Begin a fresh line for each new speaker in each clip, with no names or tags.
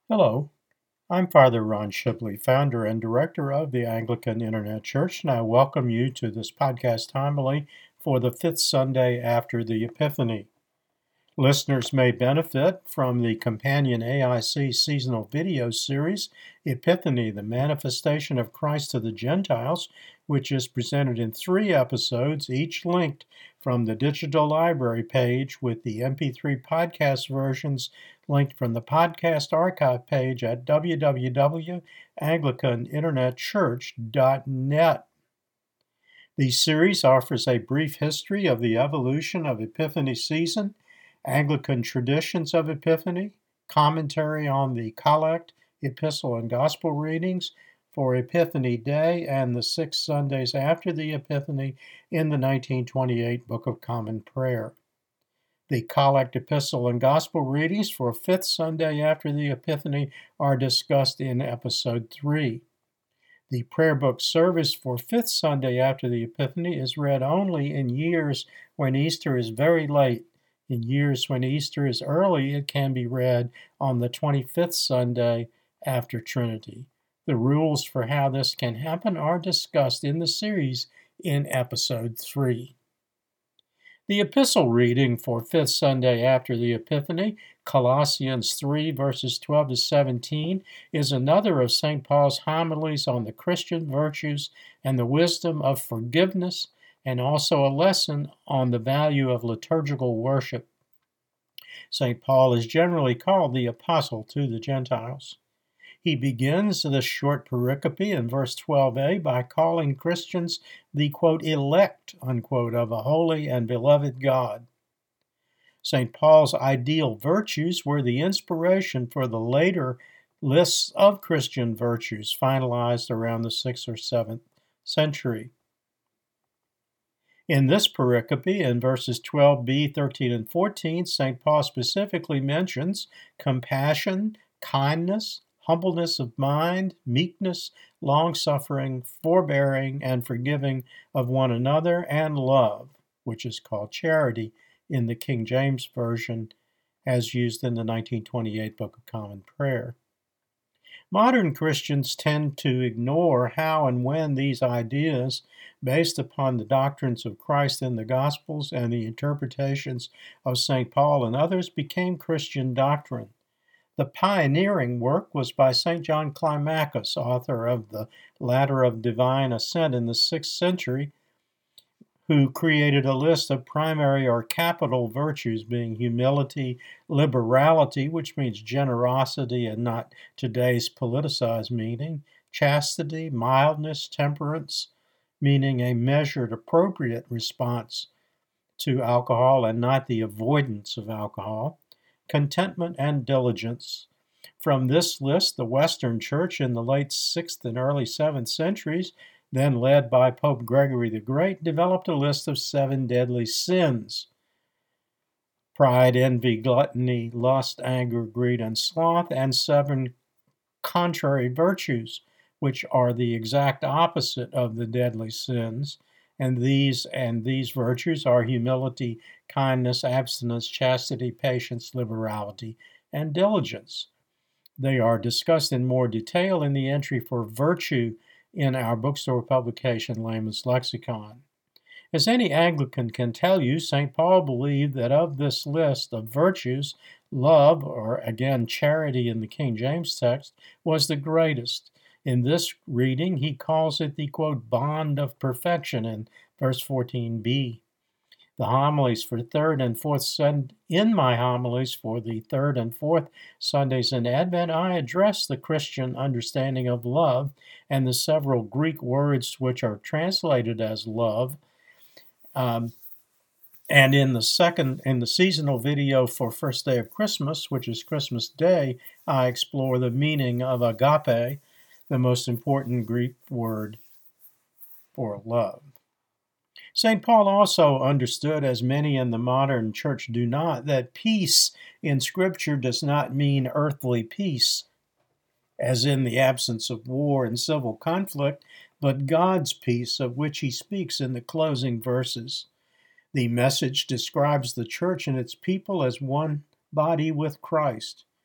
Hello, I'm Father Ron Shibley, founder and director of the Anglican Internet Church, and I welcome you to this podcast homily for the fifth Sunday after the Epiphany. Listeners may benefit from the companion AIC seasonal video series, Epiphany, the Manifestation of Christ to the Gentiles, which is presented in 3 episodes, each linked from the digital library page, with the MP3 podcast versions linked from the podcast archive page at www.anglicaninternetchurch.net. The series offers a brief history of the evolution of Epiphany season, Anglican traditions of Epiphany, commentary on the collect, epistle, and gospel readings for Epiphany Day and the 6 Sundays after the Epiphany in the 1928 Book of Common Prayer. The collect, epistle, and gospel readings for 5th Sunday after the Epiphany are discussed in Episode 3. The prayer book service for 5th Sunday after the Epiphany is read only in years when Easter is very late. In years when Easter is early, it can be read on the 25th Sunday after Trinity. The rules for how this can happen are discussed in the series in Episode 3. The epistle reading for 5th Sunday after the Epiphany, Colossians 3, verses 12 to 17, is another of St. Paul's homilies on the Christian virtues and the wisdom of forgiveness, and also a lesson on the value of liturgical worship. St. Paul is generally called the Apostle to the Gentiles. He begins this short pericope in verse 12a by calling Christians the, quote, elect, unquote, of a holy and beloved God. St. Paul's ideal virtues were the inspiration for the later lists of Christian virtues finalized around the 6th or 7th century. In this pericope, in verses 12b, 13, and 14, St. Paul specifically mentions compassion, kindness, humbleness of mind, meekness, long-suffering, forbearing, and forgiving of one another, and love, which is called charity in the King James Version, as used in the 1928 Book of Common Prayer. Modern Christians tend to ignore how and when these ideas, based upon the doctrines of Christ in the Gospels and the interpretations of St. Paul and others, became Christian doctrine. The pioneering work was by St. John Climacus, author of the Ladder of Divine Ascent in the 6th century, who created a list of primary or capital virtues, being humility, liberality, which means generosity and not today's politicized meaning, chastity, mildness, temperance, meaning a measured, appropriate response to alcohol and not the avoidance of alcohol, contentment, and diligence. From this list, the Western Church in the late 6th and early 7th centuries, then led by Pope Gregory the Great, developed a list of 7 deadly sins: pride, envy, gluttony, lust, anger, greed, and sloth, and 7 contrary virtues, which are the exact opposite of the deadly sins. And these virtues are humility, kindness, abstinence, chastity, patience, liberality, and diligence. They are discussed in more detail in the entry for virtue in our bookstore publication, Layman's Lexicon. As any Anglican can tell you, St. Paul believed that of this list of virtues, love, or again charity in the King James text, was the greatest. In this reading, he calls it the, quote, bond of perfection in verse 14b. The homilies for third and fourth in my homilies for the 3rd and 4th Sundays in Advent, I address the Christian understanding of love and the several Greek words which are translated as love. And in the seasonal video for first day of Christmas, which is Christmas Day, I explore the meaning of agape, the most important Greek word for love. St. Paul also understood, as many in the modern church do not, that peace in Scripture does not mean earthly peace, as in the absence of war and civil conflict, but God's peace, of which he speaks in the closing verses. The message describes the church and its people as one body with Christ.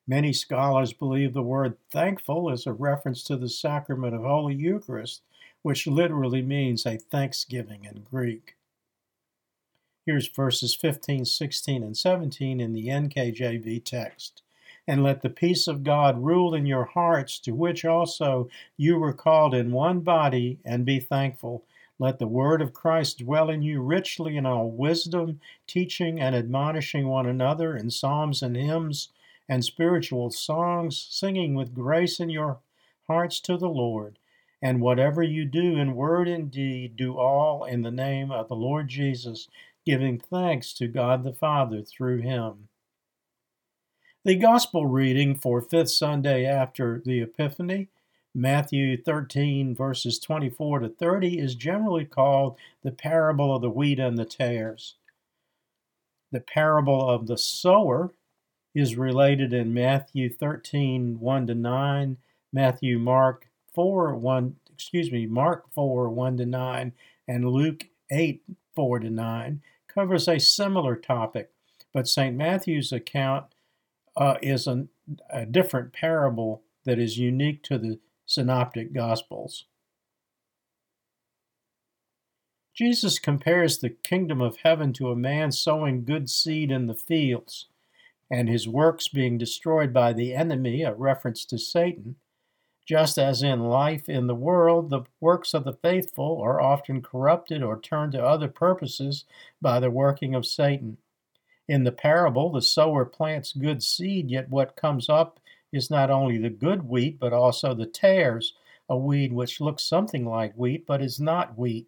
Many scholars believe the word thankful is a reference to the sacrament of Holy Eucharist, which literally means a thanksgiving in Greek. Here's verses 15, 16, and 17 in the NKJV text. And let the peace of God rule in your hearts, to which also you were called in one body, and be thankful. Let the word of Christ dwell in you richly in all wisdom, teaching and admonishing one another in psalms and hymns and spiritual songs, singing with grace in your hearts to the Lord. And whatever you do in word and deed, do all in the name of the Lord Jesus, giving thanks to God the Father through him. The Gospel reading for fifth Sunday after the Epiphany, Matthew 13, verses 24 to 30, is generally called the parable of the wheat and the tares. The parable of the sower is related in Matthew 13, 1 to 9, Mark 4, 1 to 9, and Luke 8, 4 to 9, covers a similar topic, but St. Matthew's account is a different parable that is unique to the Synoptic Gospels. Jesus compares the kingdom of heaven to a man sowing good seed in the fields, and his works being destroyed by the enemy, a reference to Satan. Just as in life in the world, the works of the faithful are often corrupted or turned to other purposes by the working of Satan. In the parable, the sower plants good seed, yet what comes up is not only the good wheat, but also the tares, a weed which looks something like wheat, but is not wheat.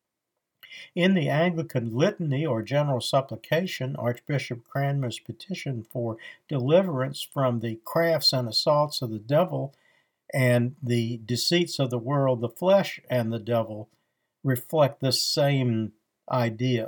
In the Anglican Litany, or General Supplication, Archbishop Cranmer's petition for deliverance from the crafts and assaults of the devil and the deceits of the world, the flesh, and the devil reflect this same idea.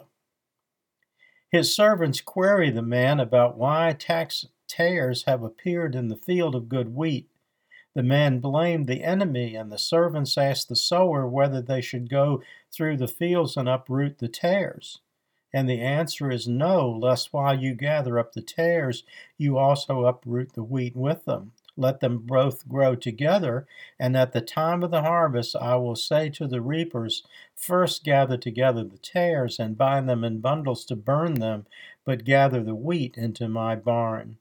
His servants query the man about why tares have appeared in the field of good wheat. The man blamed the enemy, and the servants asked the sower whether they should go through the fields and uproot the tares. And the answer is no, lest while you gather up the tares, you also uproot the wheat with them. Let them both grow together, and at the time of the harvest I will say to the reapers, first gather together the tares and bind them in bundles to burn them, but gather the wheat into my barn.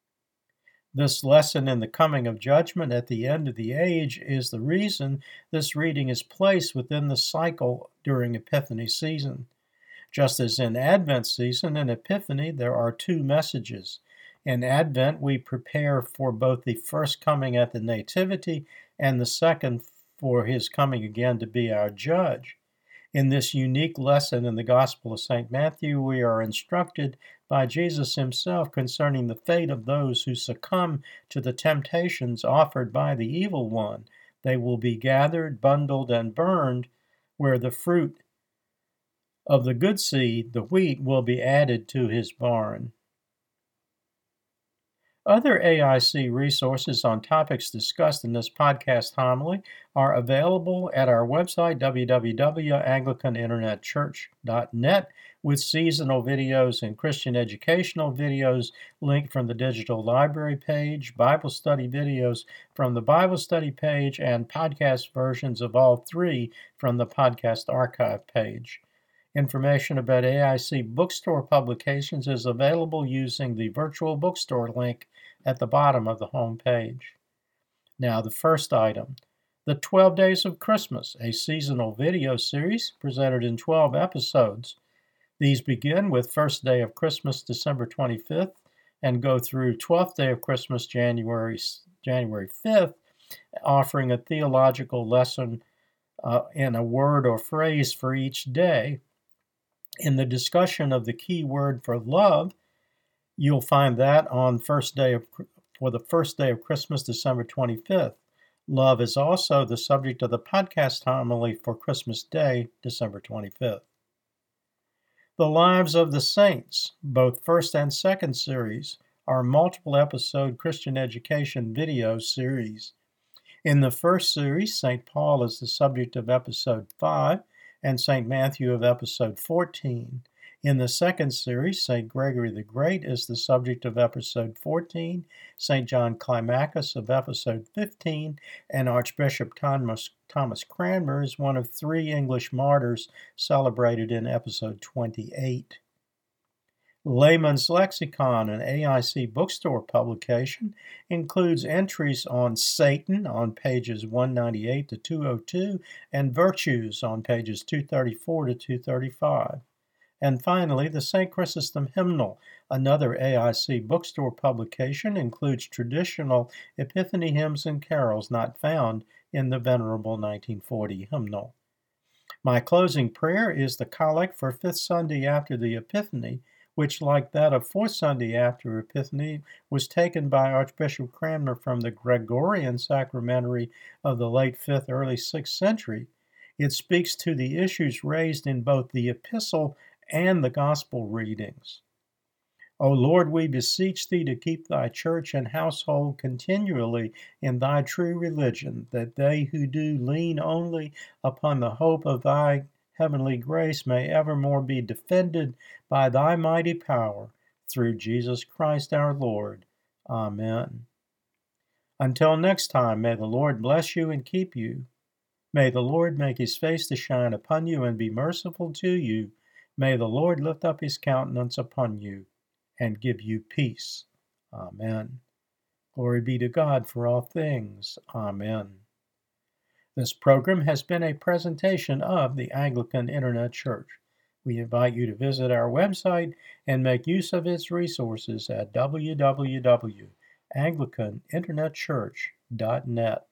This lesson in the coming of judgment at the end of the age is the reason this reading is placed within the cycle during Epiphany season. Just as in Advent season and Epiphany, there are two messages. In Advent, we prepare for both the first coming at the Nativity and the second for his coming again to be our judge. In this unique lesson in the Gospel of St. Matthew, we are instructed by Jesus himself concerning the fate of those who succumb to the temptations offered by the evil one. They will be gathered, bundled, and burned, where the fruit of the good seed, the wheat, will be added to his barn. Other AIC resources on topics discussed in this podcast homily are available at our website, www.anglicaninternetchurch.net, with seasonal videos and Christian educational videos linked from the digital library page, Bible study videos from the Bible study page, and podcast versions of all three from the podcast archive page. Information about AIC bookstore publications is available using the virtual bookstore link at the bottom of the home page. Now, the first item, the 12 Days of Christmas, a seasonal video series presented in 12 episodes. These begin with First Day of Christmas, December 25th, and go through 12th Day of Christmas, January 5th, offering a theological lesson in a word or phrase for each day. In the discussion of the key word for love, you'll find that for the first day of Christmas, December 25th. Love is also the subject of the podcast homily for Christmas Day, December 25th. The Lives of the Saints, both first and second series, are multiple episode Christian education video series. In the first series, St. Paul is the subject of episode 5, and St. Matthew of episode 14. In the second series, St. Gregory the Great is the subject of episode 14, St. John Climacus of episode 15, and Archbishop Thomas Cranmer is one of 3 English martyrs celebrated in episode 28. Layman's Lexicon, an AIC bookstore publication, includes entries on Satan on pages 198 to 202 and Virtues on pages 234 to 235. And finally, the St. Chrysostom Hymnal, another AIC bookstore publication, includes traditional Epiphany hymns and carols not found in the Venerable 1940 hymnal. My closing prayer is the collect for 5th Sunday after the Epiphany, which, like that of 4th Sunday after Epiphany, was taken by Archbishop Cranmer from the Gregorian sacramentary of the late 5th, early 6th century. It speaks to the issues raised in both the epistle and the gospel readings. O Lord, we beseech thee to keep thy church and household continually in thy true religion, that they who do lean only upon the hope of thy heavenly grace may evermore be defended by thy mighty power, through Jesus Christ our Lord. Amen. Until next time, may the Lord bless you and keep you. May the Lord make his face to shine upon you and be merciful to you. May the Lord lift up his countenance upon you and give you peace. Amen. Glory be to God for all things. Amen. This program has been a presentation of the Anglican Internet Church. We invite you to visit our website and make use of its resources at www.anglicaninternetchurch.net.